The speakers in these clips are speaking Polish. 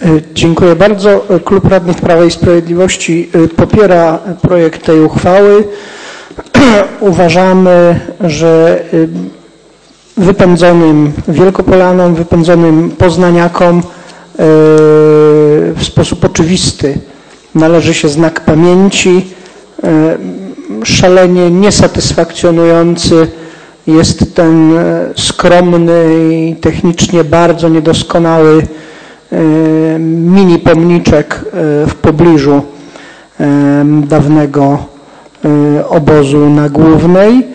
Dziękuję bardzo. Klub Radnych Prawa i Sprawiedliwości popiera projekt tej uchwały. Uważamy, że wypędzonym Wielkopolanom, wypędzonym poznaniakom w sposób oczywisty należy się znak pamięci. Szalenie niesatysfakcjonujący jest ten skromny i technicznie bardzo niedoskonały mini pomniczek w pobliżu dawnego obozu na Głównej,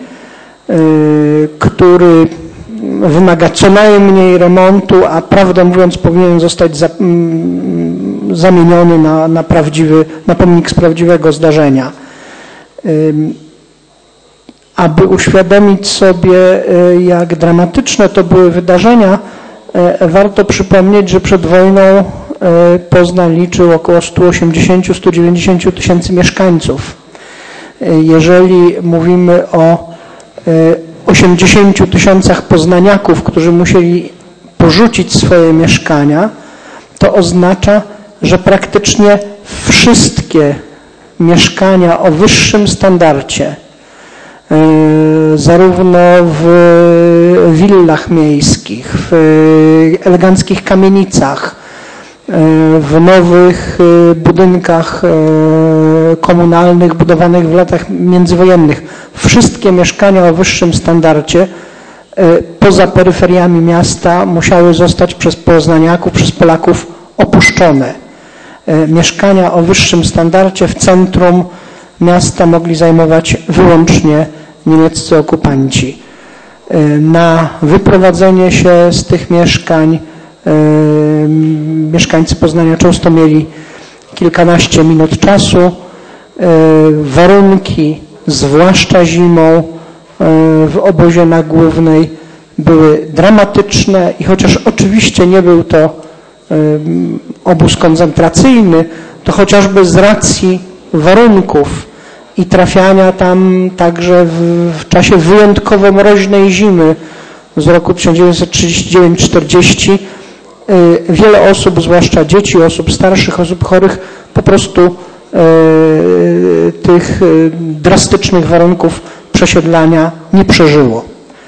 który wymaga co najmniej remontu, a prawdę mówiąc powinien zostać zamieniony na pomnik z prawdziwego zdarzenia. Aby uświadomić sobie, jak dramatyczne to były wydarzenia, warto przypomnieć, że przed wojną Poznań liczył około 180–190 tysięcy mieszkańców. Jeżeli mówimy o 80 tysiącach poznaniaków, którzy musieli porzucić swoje mieszkania, to oznacza, że praktycznie wszystkie mieszkania o wyższym standardzie, zarówno w willach miejskich, w eleganckich kamienicach, w nowych budynkach komunalnych budowanych w latach międzywojennych. Wszystkie mieszkania o wyższym standardzie poza peryferiami miasta musiały zostać przez poznaniaków, przez Polaków opuszczone. Mieszkania o wyższym standardzie w centrum miasta mogli zajmować wyłącznie niemieccy okupanci. Na wyprowadzenie się z tych mieszkań mieszkańcy Poznania często mieli kilkanaście minut czasu. Warunki, zwłaszcza zimą w obozie na Głównej, były dramatyczne i chociaż oczywiście nie był to obóz koncentracyjny, to chociażby z racji warunków i trafiania tam także w czasie wyjątkowo mroźnej zimy z roku 1939–40 wiele osób, zwłaszcza dzieci, osób starszych, osób chorych, po prostu tych drastycznych warunków przesiedlania nie przeżyło.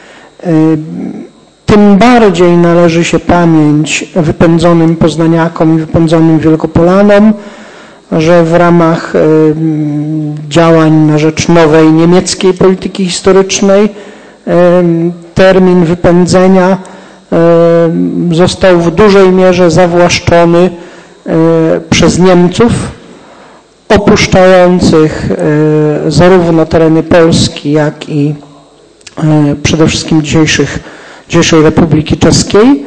Tym bardziej należy się pamięć wypędzonym poznaniakom i wypędzonym Wielkopolanom, że w ramach działań na rzecz nowej niemieckiej polityki historycznej termin wypędzenia został w dużej mierze zawłaszczony przez Niemców opuszczających zarówno tereny Polski, jak i przede wszystkim dzisiejszej Republiki Czeskiej,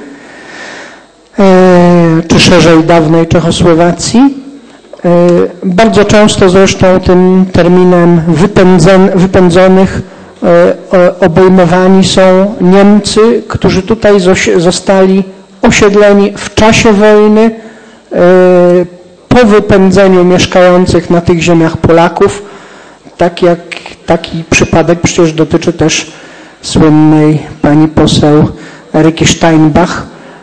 czy szerzej dawnej Czechosłowacji. Bardzo często zresztą tym terminem wypędzonych obejmowani są Niemcy, którzy tutaj zostali osiedleni w czasie wojny, po wypędzeniu mieszkających na tych ziemiach Polaków. Taki przypadek przecież dotyczy też słynnej pani poseł Eryki Steinbach,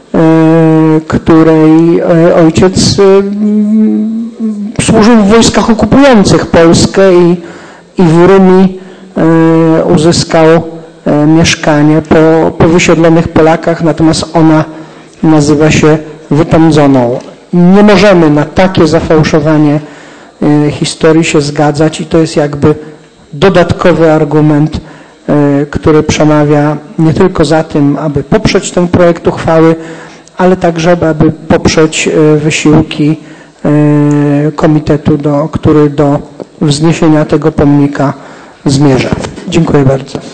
której ojciec służył w wojskach okupujących Polskę i w Rumi uzyskał mieszkanie po wysiedlonych Polakach, natomiast ona nazywa się wypędzoną. Nie możemy na takie zafałszowanie historii się zgadzać i to jest jakby dodatkowy argument, który przemawia nie tylko za tym, aby poprzeć ten projekt uchwały, ale także, aby poprzeć wysiłki komitetu, który do wzniesienia tego pomnika zmierza. Dziękuję bardzo.